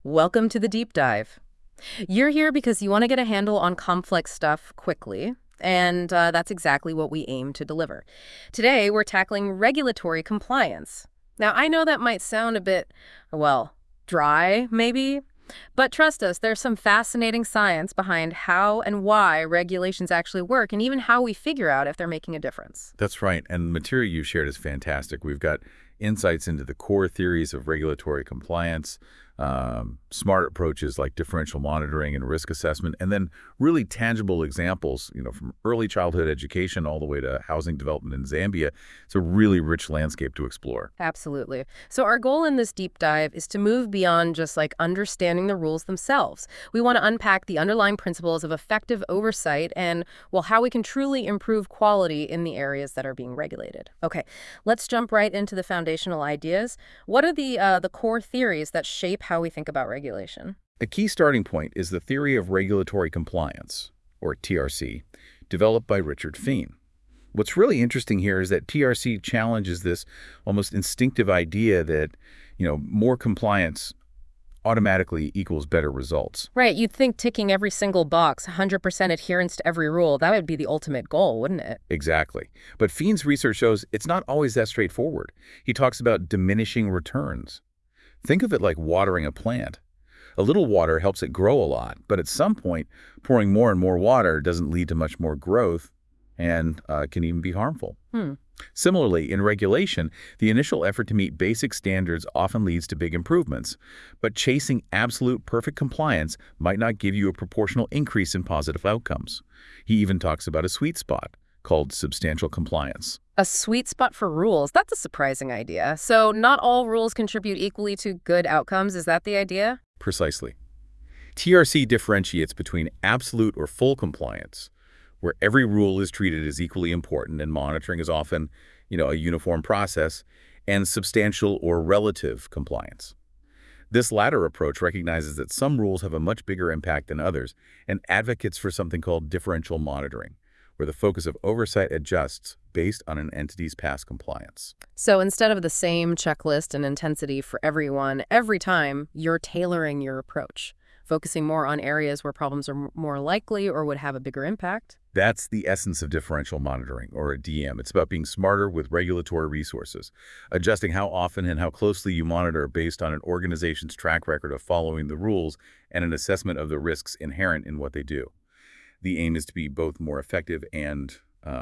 Welcome to the deep dive. You're here because you want to get a handle on complex stuff quickly, and that's exactly what we aim to deliver. Today, we're tackling regulatory compliance. Now, I know that might sound a bit, well, dry, maybe, but trust us, there's some fascinating science behind how and why regulations actually work, and even how we figure out if they're making a difference. That's right. And the material you shared is fantastic. We've got insights into the core theories of regulatory compliance, smart approaches like differential monitoring and risk assessment, and then really tangible examples, from early childhood education all the way to housing development in Zambia. It's a really rich landscape to explore. Absolutely. So our goal in this deep dive is to move beyond just like understanding the rules themselves. We want to unpack the underlying principles of effective oversight and, well, how we can truly improve quality in the areas that are being regulated. Okay, let's jump right into the foundational ideas. What are the core theories that shape how we think about regulation? A key starting point is the theory of regulatory compliance, or TRC, developed by Richard Fein. What's really interesting here is that TRC challenges this almost instinctive idea that, more compliance automatically equals better results. Right, you'd think ticking every single box, 100% adherence to every rule, that would be the ultimate goal, wouldn't it? Exactly. But Fein's research shows it's not always that straightforward. He talks about diminishing returns. Think of it like watering a plant. A little water helps it grow a lot, but at some point, pouring more and more water doesn't lead to much more growth and can even be harmful. Hmm. Similarly, in regulation, the initial effort to meet basic standards often leads to big improvements, but chasing absolute perfect compliance might not give you a proportional increase in positive outcomes. He even talks about a sweet spot called substantial compliance. A sweet spot for rules. That's a surprising idea. So not all rules contribute equally to good outcomes. Is that the idea? Precisely. TRC differentiates between absolute or full compliance, where every rule is treated as equally important and monitoring is often, a uniform process, and substantial or relative compliance. This latter approach recognizes that some rules have a much bigger impact than others and advocates for something called differential monitoring, where the focus of oversight adjusts based on an entity's past compliance. So instead of the same checklist and intensity for everyone, every time, you're tailoring your approach, focusing more on areas where problems are more likely or would have a bigger impact. That's the essence of differential monitoring, or a DM. It's about being smarter with regulatory resources, adjusting how often and how closely you monitor based on an organization's track record of following the rules and an assessment of the risks inherent in what they do. The aim is to be both more effective and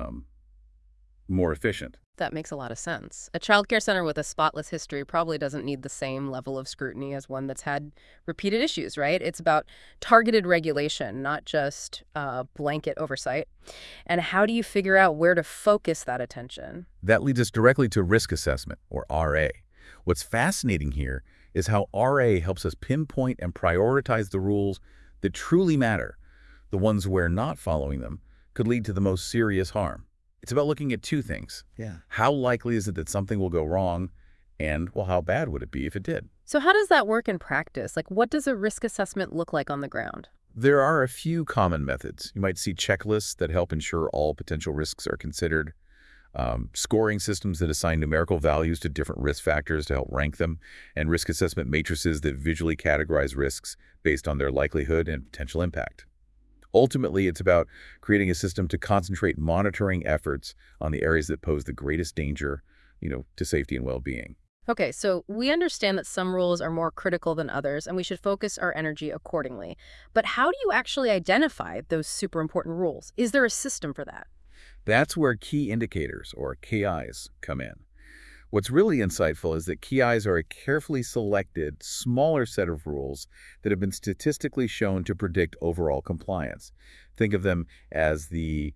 more efficient. That makes a lot of sense. A childcare center with a spotless history probably doesn't need the same level of scrutiny as one that's had repeated issues, right? It's about targeted regulation, not just blanket oversight. And how do you figure out where to focus that attention? That leads us directly to risk assessment, or RA. What's fascinating here is how RA helps us pinpoint and prioritize the rules that truly matter, the ones where not following them could lead to the most serious harm. It's about looking at two things. Yeah. How likely is it that something will go wrong? And, well, how bad would it be if it did? So how does that work in practice? Like, what does a risk assessment look like on the ground? There are a few common methods. You might see checklists that help ensure all potential risks are considered, scoring systems that assign numerical values to different risk factors to help rank them, and risk assessment matrices that visually categorize risks based on their likelihood and potential impact. Ultimately, it's about creating a system to concentrate monitoring efforts on the areas that pose the greatest danger, to safety and well-being. Okay, so we understand that some rules are more critical than others, and we should focus our energy accordingly. But how do you actually identify those super important rules? Is there a system for that? That's where key indicators, or KIs, come in. What's really insightful is that KIs are a carefully selected, smaller set of rules that have been statistically shown to predict overall compliance. Think of them as the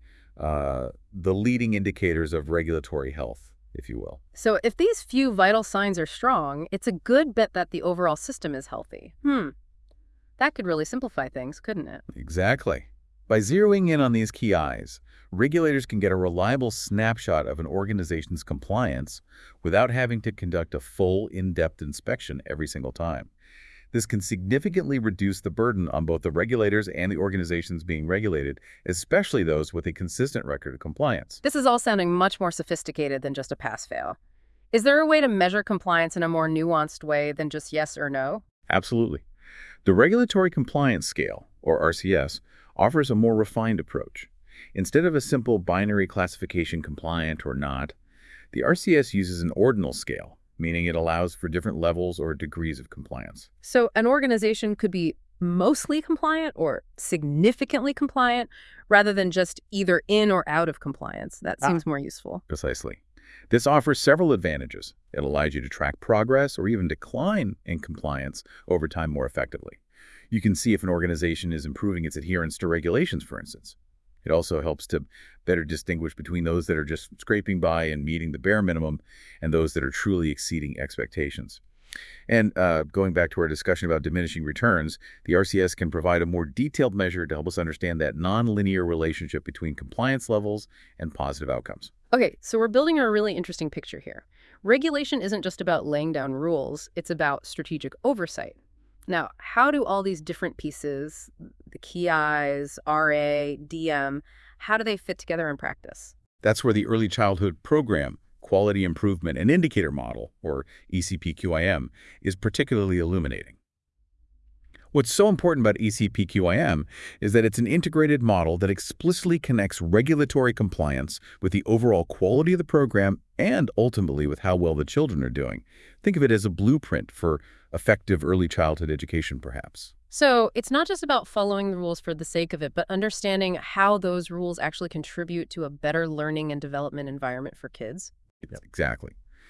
leading indicators of regulatory health, if you will. So if these few vital signs are strong, it's a good bet that the overall system is healthy. That could really simplify things, couldn't it? Exactly. By zeroing in on these KIs, regulators can get a reliable snapshot of an organization's compliance without having to conduct a full, in-depth inspection every single time. This can significantly reduce the burden on both the regulators and the organizations being regulated, especially those with a consistent record of compliance. This is all sounding much more sophisticated than just a pass-fail. Is there a way to measure compliance in a more nuanced way than just yes or no? Absolutely. The Regulatory Compliance Scale, or RCS, offers a more refined approach. Instead of a simple binary classification compliant or not, the RCS uses an ordinal scale, meaning it allows for different levels or degrees of compliance. So an organization could be mostly compliant or significantly compliant rather than just either in or out of compliance. That seems more useful. Precisely. This offers several advantages. It allows you to track progress or even decline in compliance over time more effectively. You can see if an organization is improving its adherence to regulations, for instance. It also helps to better distinguish between those that are just scraping by and meeting the bare minimum and those that are truly exceeding expectations. And going back to our discussion about diminishing returns, the RCS can provide a more detailed measure to help us understand that nonlinear relationship between compliance levels and positive outcomes. Okay, so we're building a really interesting picture here. Regulation isn't just about laying down rules, it's about strategic oversight. Now, how do all these different pieces, the KIs, RA, DM, how do they fit together in practice? That's where the Early Childhood Program, Quality Improvement and Indicator Model, or ECPQIM, is particularly illuminating. What's so important about ECPQIM is that it's an integrated model that explicitly connects regulatory compliance with the overall quality of the program and ultimately with how well the children are doing. Think of it as a blueprint for effective early childhood education, perhaps. So it's not just about following the rules for the sake of it, but understanding how those rules actually contribute to a better learning and development environment for kids. Exactly.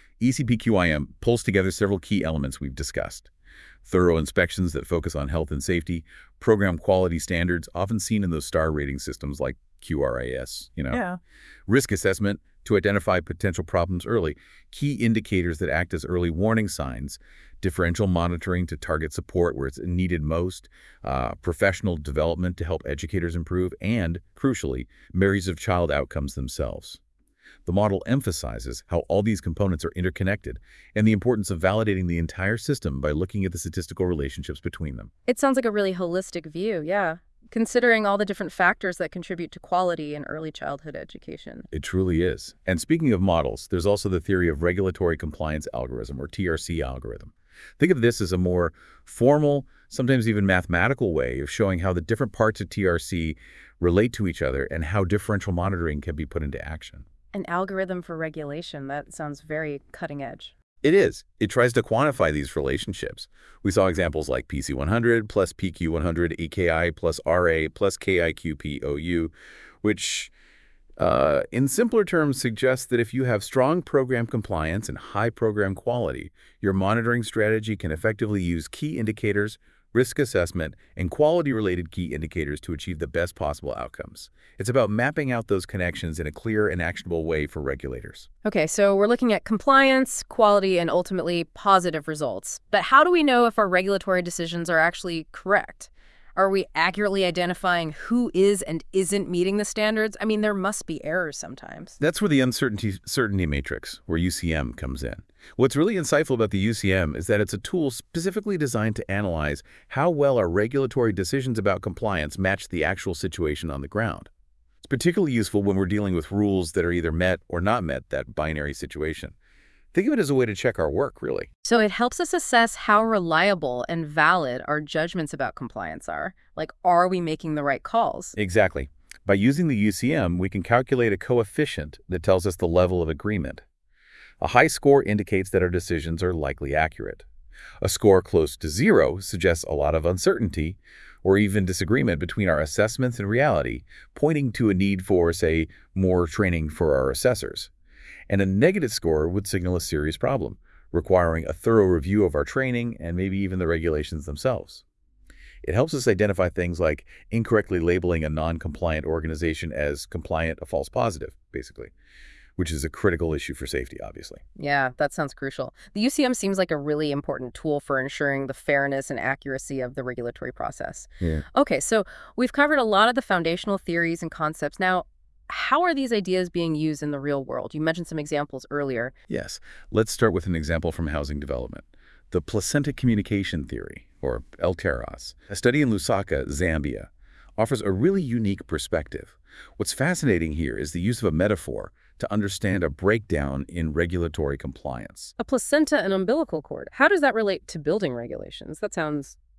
ECPQIM pulls together several key elements we've discussed. Thorough inspections that focus on health and safety, program quality standards, often seen in those star rating systems like QRIS, Yeah. Risk assessment to identify potential problems early, key indicators that act as early warning signs, differential monitoring to target support where it's needed most, professional development to help educators improve, and, crucially, measures of child outcomes themselves. The model emphasizes how all these components are interconnected and the importance of validating the entire system by looking at the statistical relationships between them. It sounds like a really holistic view, yeah, considering all the different factors that contribute to quality in early childhood education. It truly is. And speaking of models, there's also the theory of regulatory compliance algorithm, or TRC algorithm. Think of this as a more formal, sometimes even mathematical way of showing how the different parts of TRC relate to each other and how differential monitoring can be put into action. An algorithm for regulation, that sounds very cutting edge. It is. It tries to quantify these relationships. We saw examples like PC100 plus PQ100 EKI plus RA plus KIQPOU, which in simpler terms suggests that if you have strong program compliance and high program quality, your monitoring strategy can effectively use key indicators, risk assessment, and quality-related key indicators to achieve the best possible outcomes. It's about mapping out those connections in a clear and actionable way for regulators. Okay, so we're looking at compliance, quality, and ultimately positive results. But how do we know if our regulatory decisions are actually correct? Are we accurately identifying who is and isn't meeting the standards? I mean, there must be errors sometimes. That's where the uncertainty matrix, or UCM, comes in. What's really insightful about the UCM is that it's a tool specifically designed to analyze how well our regulatory decisions about compliance match the actual situation on the ground. It's particularly useful when we're dealing with rules that are either met or not met, that binary situation. Think of it as a way to check our work, really. So it helps us assess how reliable and valid our judgments about compliance are. Like, are we making the right calls? Exactly. By using the UCM, we can calculate a coefficient that tells us the level of agreement. A high score indicates that our decisions are likely accurate. A score close to 0 suggests a lot of uncertainty or even disagreement between our assessments and reality, pointing to a need for, say, more training for our assessors. And a negative score would signal a serious problem, requiring a thorough review of our training and maybe even the regulations themselves. It helps us identify things like incorrectly labeling a non-compliant organization as compliant, a false positive, basically, which is a critical issue for safety, obviously. Yeah, that sounds crucial. The UCM seems like a really important tool for ensuring the fairness and accuracy of the regulatory process. Yeah. Okay, so we've covered a lot of the foundational theories and concepts. Now, how are these ideas being used in the real world? You mentioned some examples earlier. Yes. Let's start with an example from housing development. The placenta communication theory, or LTEROS, a study in Lusaka, Zambia, offers a really unique perspective. What's fascinating here is the use of a metaphor to understand a breakdown in regulatory compliance. A placenta and umbilical cord. How does that relate to building regulations? That sounds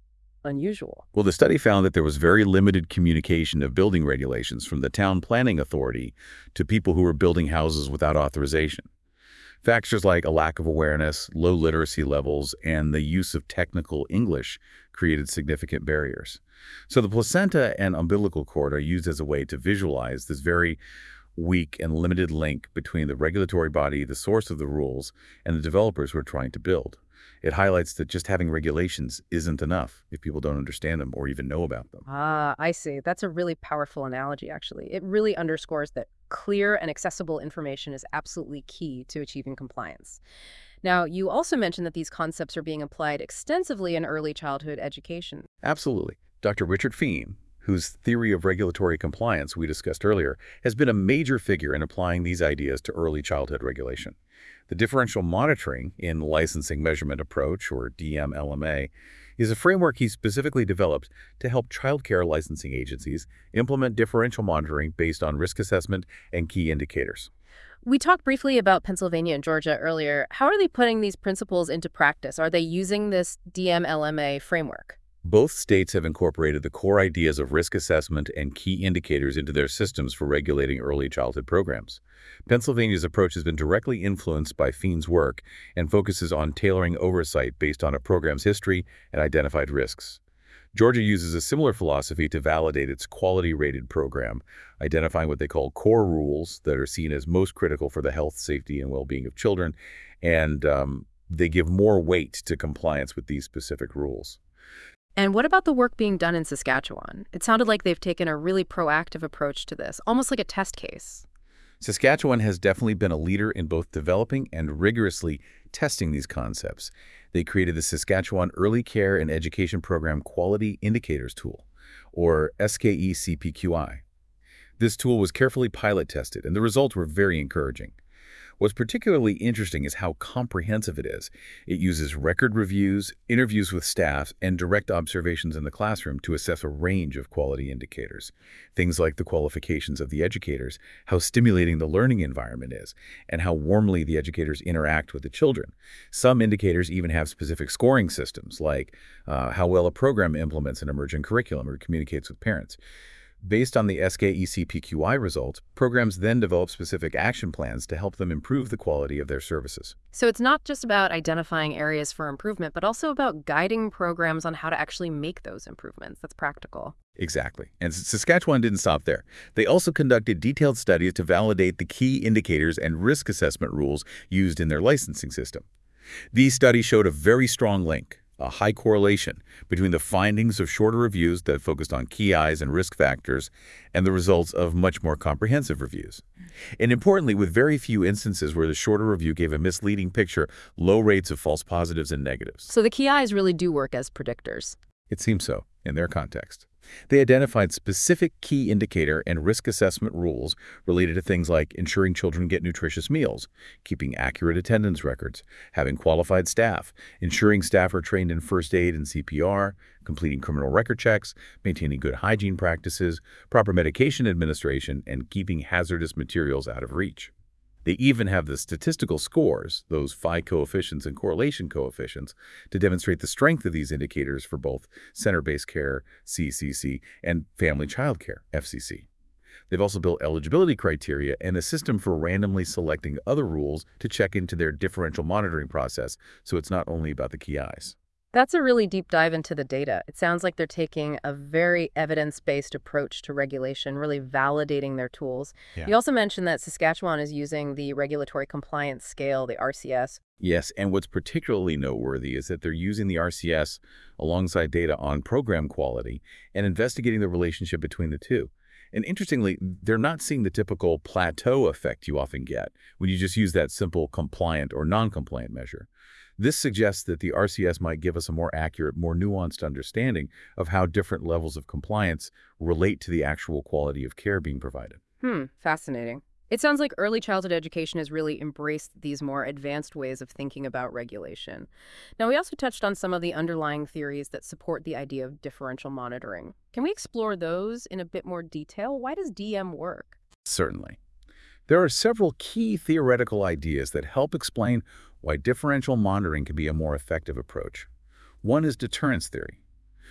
unusual. Well, the study found that there was very limited communication of building regulations from the town planning authority to people who were building houses without authorization. Factors like a lack of awareness, low literacy levels, and the use of technical English created significant barriers. So the placenta and umbilical cord are used as a way to visualize this very weak and limited link between the regulatory body, the source of the rules, and the developers who are trying to build. It highlights that just having regulations isn't enough if people don't understand them or even know about them. Ah, I see. That's a really powerful analogy, actually. It really underscores that clear and accessible information is absolutely key to achieving compliance. Now, you also mentioned that these concepts are being applied extensively in early childhood education. Absolutely. Dr. Richard Fein, whose theory of regulatory compliance we discussed earlier, has been a major figure in applying these ideas to early childhood regulation. The differential monitoring in licensing measurement approach, or DMLMA, is a framework he specifically developed to help childcare licensing agencies implement differential monitoring based on risk assessment and key indicators. We talked briefly about Pennsylvania and Georgia earlier. How are they putting these principles into practice? Are they using this DMLMA framework? Both states have incorporated the core ideas of risk assessment and key indicators into their systems for regulating early childhood programs. Pennsylvania's approach has been directly influenced by Fein's work and focuses on tailoring oversight based on a program's history and identified risks. Georgia uses a similar philosophy to validate its quality-rated program, identifying what they call core rules that are seen as most critical for the health, safety, and well-being of children, and they give more weight to compliance with these specific rules. And what about the work being done in Saskatchewan? It sounded like they've taken a really proactive approach to this, almost like a test case. Saskatchewan has definitely been a leader in both developing and rigorously testing these concepts. They created the Saskatchewan Early Care and Education Program Quality Indicators Tool, or SKE-CPQI. This tool was carefully pilot tested, and the results were very encouraging. What's particularly interesting is how comprehensive it is. It uses record reviews, interviews with staff, and direct observations in the classroom to assess a range of quality indicators. Things like the qualifications of the educators, how stimulating the learning environment is, and how warmly the educators interact with the children. Some indicators even have specific scoring systems, like how well a program implements an emerging curriculum or communicates with parents. Based on the SKE-CPQI results, programs then develop specific action plans to help them improve the quality of their services. So it's not just about identifying areas for improvement, but also about guiding programs on how to actually make those improvements. That's practical. Exactly. And Saskatchewan didn't stop there. They also conducted detailed studies to validate the key indicators and risk assessment rules used in their licensing system. These studies showed a very strong link, a high correlation between the findings of shorter reviews that focused on key Is and risk factors and the results of much more comprehensive reviews. And importantly, with very few instances where the shorter review gave a misleading picture, low rates of false positives and negatives. So the key eyes really do work as predictors. It seems so, in their context. They identified specific key indicator and risk assessment rules related to things like ensuring children get nutritious meals, keeping accurate attendance records, having qualified staff, ensuring staff are trained in first aid and CPR, completing criminal record checks, maintaining good hygiene practices, proper medication administration, and keeping hazardous materials out of reach. They even have the statistical scores, those phi coefficients and correlation coefficients, to demonstrate the strength of these indicators for both center-based care, CCC, and family child care, FCC. They've also built eligibility criteria and a system for randomly selecting other rules to check into their differential monitoring process, so it's not only about the key Is. That's a really deep dive into the data. It sounds like they're taking a very evidence-based approach to regulation, really validating their tools. Yeah. You also mentioned that Saskatchewan is using the Regulatory Compliance Scale, the RCS. Yes, and what's particularly noteworthy is that they're using the RCS alongside data on program quality and investigating the relationship between the two. And interestingly, they're not seeing the typical plateau effect you often get when you just use that simple compliant or non-compliant measure. This suggests that the RCS might give us a more accurate, more nuanced understanding of how different levels of compliance relate to the actual quality of care being provided. Fascinating. It sounds like early childhood education has really embraced these more advanced ways of thinking about regulation. Now, we also touched on some of the underlying theories that support the idea of differential monitoring. Can we explore those in a bit more detail? Why does DM work? Certainly. There are several key theoretical ideas that help explain why differential monitoring can be a more effective approach. One is deterrence theory.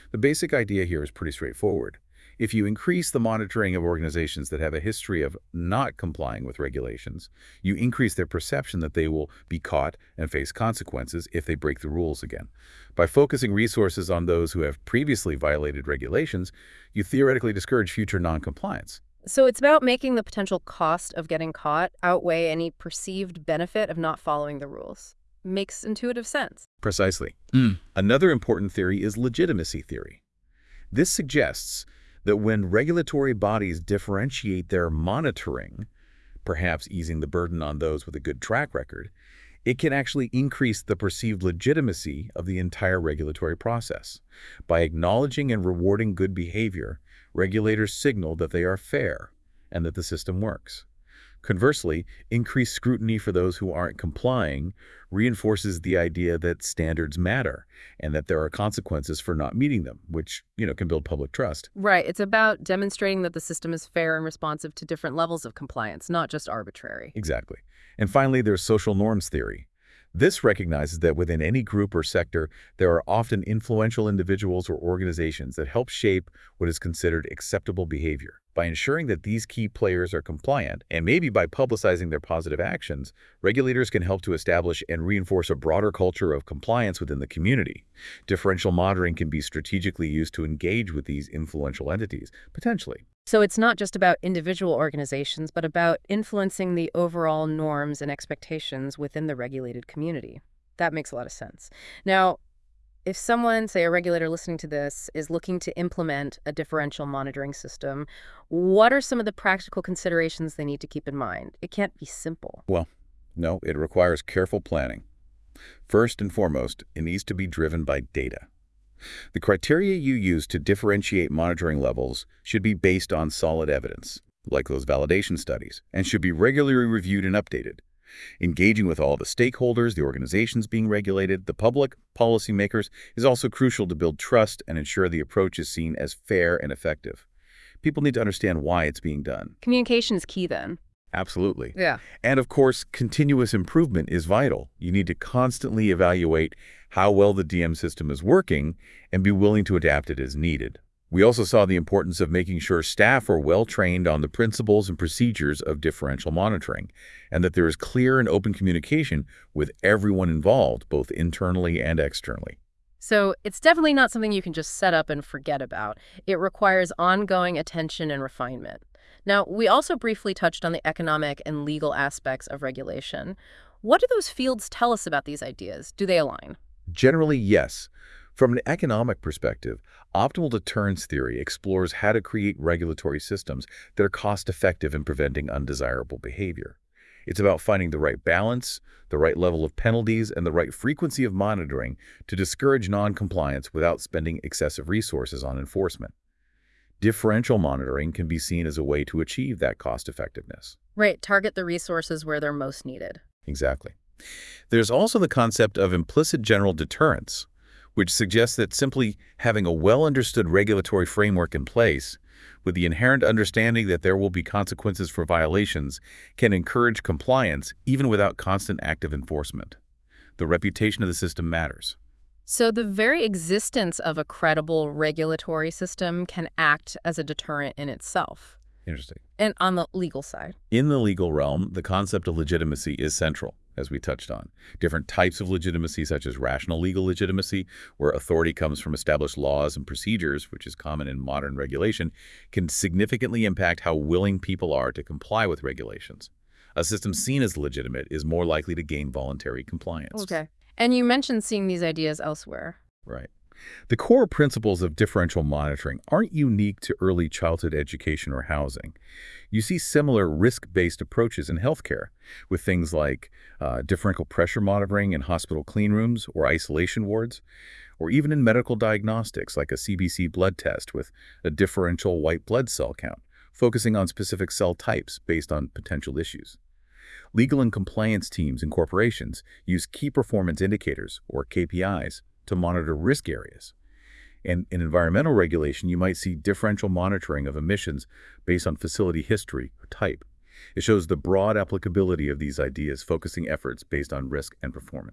The basic idea here is pretty straightforward. If you increase the monitoring of organizations that have a history of not complying with regulations, you increase their perception that they will be caught and face consequences if they break the rules again. By focusing resources on those who have previously violated regulations, you theoretically discourage future noncompliance. So it's about making the potential cost of getting caught outweigh any perceived benefit of not following the rules. Makes intuitive sense. Precisely. Another important theory is legitimacy theory. This suggests that when regulatory bodies differentiate their monitoring, perhaps easing the burden on those with a good track record, it can actually increase the perceived legitimacy of the entire regulatory process. By acknowledging and rewarding good behavior, regulators signal that they are fair and that the system works. Conversely, increased scrutiny for those who aren't complying reinforces the idea that standards matter and that there are consequences for not meeting them, which, can build public trust. Right. It's about demonstrating that the system is fair and responsive to different levels of compliance, not just arbitrary. Exactly. And finally, there's social norms theory. This recognizes that within any group or sector, there are often influential individuals or organizations that help shape what is considered acceptable behavior. By ensuring that these key players are compliant, and maybe by publicizing their positive actions, regulators can help to establish and reinforce a broader culture of compliance within the community. Differential monitoring can be strategically used to engage with these influential entities, potentially. So it's not just about individual organizations, but about influencing the overall norms and expectations within the regulated community. That makes a lot of sense. Now, if someone, say a regulator listening to this, is looking to implement a differential monitoring system, what are some of the practical considerations they need to keep in mind? It can't be simple. Well, no, it requires careful planning. First and foremost, it needs to be driven by data. The criteria you use to differentiate monitoring levels should be based on solid evidence, like those validation studies, and should be regularly reviewed and updated. Engaging with all the stakeholders, the organizations being regulated, the public, policymakers, is also crucial to build trust and ensure the approach is seen as fair and effective. People need to understand why it's being done. Communication is key then. Absolutely. Yeah. And of course, continuous improvement is vital. You need to constantly evaluate how well the DM system is working and be willing to adapt it as needed. We also saw the importance of making sure staff are well trained on the principles and procedures of differential monitoring, and that there is clear and open communication with everyone involved, both internally and externally. So it's definitely not something you can just set up and forget about. It requires ongoing attention and refinement. Now, we also briefly touched on the economic and legal aspects of regulation. What do those fields tell us about these ideas? Do they align? Generally, yes. From an economic perspective, optimal deterrence theory explores how to create regulatory systems that are cost-effective in preventing undesirable behavior. It's about finding the right balance, the right level of penalties, and the right frequency of monitoring to discourage non-compliance without spending excessive resources on enforcement. Differential monitoring can be seen as a way to achieve that cost-effectiveness. Right, target the resources where they're most needed. Exactly. There's also the concept of implicit general deterrence, which suggests that simply having a well-understood regulatory framework in place, with the inherent understanding that there will be consequences for violations, can encourage compliance even without constant active enforcement. The reputation of the system matters. So the very existence of a credible regulatory system can act as a deterrent in itself. Interesting. And on the legal side. In the legal realm, the concept of legitimacy is central, as we touched on. Different types of legitimacy, such as rational legal legitimacy, where authority comes from established laws and procedures, which is common in modern regulation, can significantly impact how willing people are to comply with regulations. A system seen as legitimate is more likely to gain voluntary compliance. Okay. And you mentioned seeing these ideas elsewhere. Right. The core principles of differential monitoring aren't unique to early childhood education or housing. You see similar risk-based approaches in healthcare, with things like differential pressure monitoring in hospital clean rooms or isolation wards, or even in medical diagnostics like a CBC blood test with a differential white blood cell count, focusing on specific cell types based on potential issues. Legal and compliance teams in corporations use key performance indicators, or KPIs, to monitor risk areas. And in environmental regulation, you might see differential monitoring of emissions based on facility history or type. It shows the broad applicability of these ideas, focusing efforts based on risk and performance.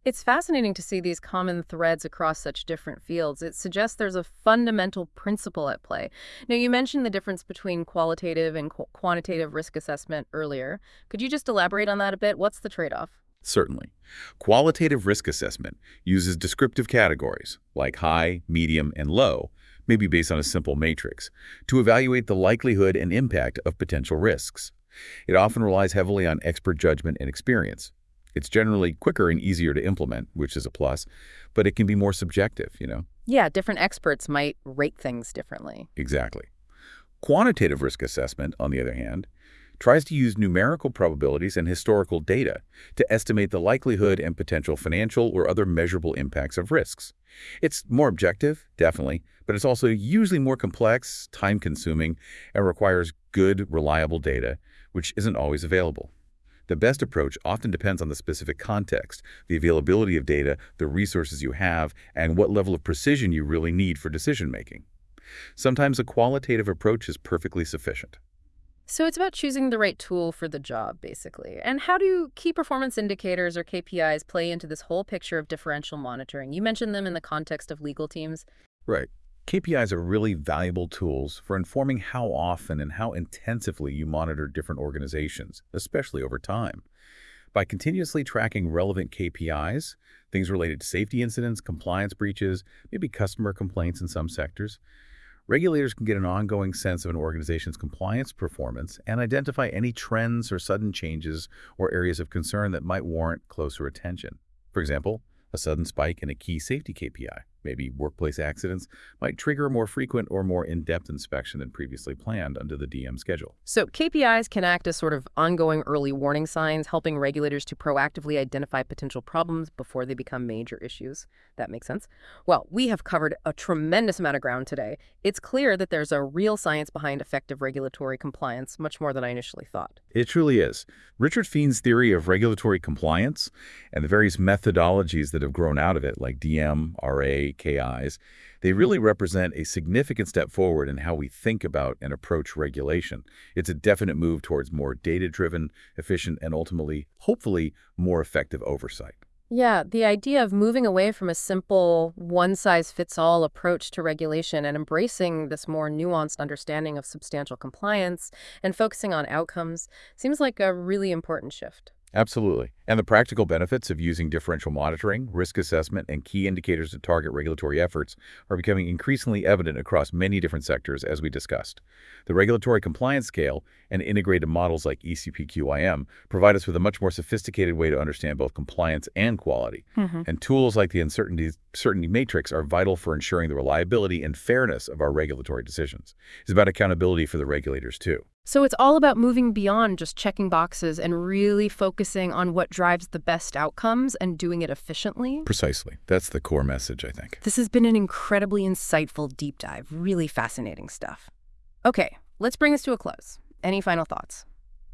It's fascinating to see these common threads across such different fields. It suggests there's a fundamental principle at play. Now, you mentioned the difference between qualitative and quantitative risk assessment earlier. Could you just elaborate on that a bit? What's the trade-off? Certainly. Qualitative risk assessment uses descriptive categories like high, medium, and low, maybe based on a simple matrix, to evaluate the likelihood and impact of potential risks. It often relies heavily on expert judgment and experience. It's generally quicker and easier to implement, which is a plus, but it can be more subjective. Yeah, different experts might rate things differently. Exactly. Quantitative risk assessment, on the other hand, tries to use numerical probabilities and historical data to estimate the likelihood and potential financial or other measurable impacts of risks. It's more objective, definitely, but it's also usually more complex, time-consuming, and requires good, reliable data, which isn't always available. The best approach often depends on the specific context, the availability of data, the resources you have, and what level of precision you really need for decision-making. Sometimes a qualitative approach is perfectly sufficient. So it's about choosing the right tool for the job, basically. And how do key performance indicators or KPIs play into this whole picture of differential monitoring? You mentioned them in the context of legal teams. Right. KPIs are really valuable tools for informing how often and how intensively you monitor different organizations, especially over time. By continuously tracking relevant KPIs, things related to safety incidents, compliance breaches, maybe customer complaints in some sectors, regulators can get an ongoing sense of an organization's compliance performance and identify any trends or sudden changes or areas of concern that might warrant closer attention. For example, a sudden spike in a key safety KPI, maybe workplace accidents, might trigger a more frequent or more in-depth inspection than previously planned under the DM schedule. So KPIs can act as sort of ongoing early warning signs, helping regulators to proactively identify potential problems before they become major issues. That makes sense. Well, we have covered a tremendous amount of ground today. It's clear that there's a real science behind effective regulatory compliance, much more than I initially thought. It truly is. Richard Feen's theory of regulatory compliance and the various methodologies that have grown out of it, like DM, RA, KIs, they really represent a significant step forward in how we think about and approach regulation. It's a definite move towards more data-driven, efficient, and ultimately, hopefully, more effective oversight. Yeah, the idea of moving away from a simple one-size-fits-all approach to regulation and embracing this more nuanced understanding of substantial compliance and focusing on outcomes seems like a really important shift. Absolutely. And the practical benefits of using differential monitoring, risk assessment, and key indicators to target regulatory efforts are becoming increasingly evident across many different sectors, as we discussed. The regulatory compliance scale and integrated models like ECP-QIM provide us with a much more sophisticated way to understand both compliance and quality. And tools like the uncertainty matrix are vital for ensuring the reliability and fairness of our regulatory decisions. It's about accountability for the regulators, too. So it's all about moving beyond just checking boxes and really focusing on what drives the best outcomes and doing it efficiently. Precisely. That's the core message, I think. This has been an incredibly insightful deep dive. Really fascinating stuff. Okay, let's bring this to a close. Any final thoughts?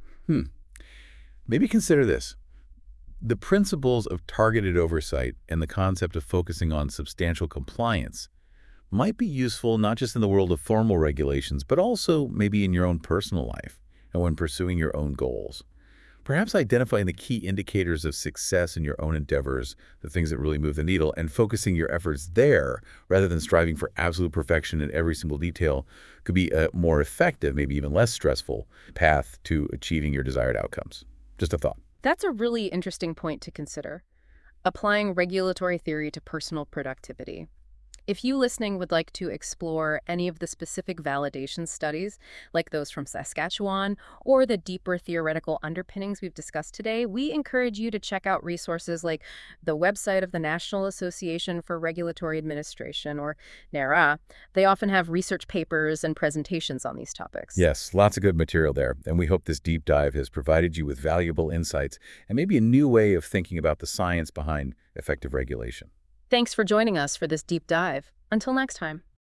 Maybe consider this. The principles of targeted oversight and the concept of focusing on substantial compliance might be useful not just in the world of formal regulations, but also maybe in your own personal life and when pursuing your own goals. Perhaps identifying the key indicators of success in your own endeavors, the things that really move the needle, and focusing your efforts there rather than striving for absolute perfection in every single detail could be a more effective, maybe even less stressful path to achieving your desired outcomes. Just a thought. That's a really interesting point to consider. Applying regulatory theory to personal productivity. If you listening would like to explore any of the specific validation studies, like those from Saskatchewan, or the deeper theoretical underpinnings we've discussed today, we encourage you to check out resources like the website of the National Association for Regulatory Administration, or NARA. They often have research papers and presentations on these topics. Yes, lots of good material there, and we hope this deep dive has provided you with valuable insights and maybe a new way of thinking about the science behind effective regulation. Thanks for joining us for this deep dive. Until next time.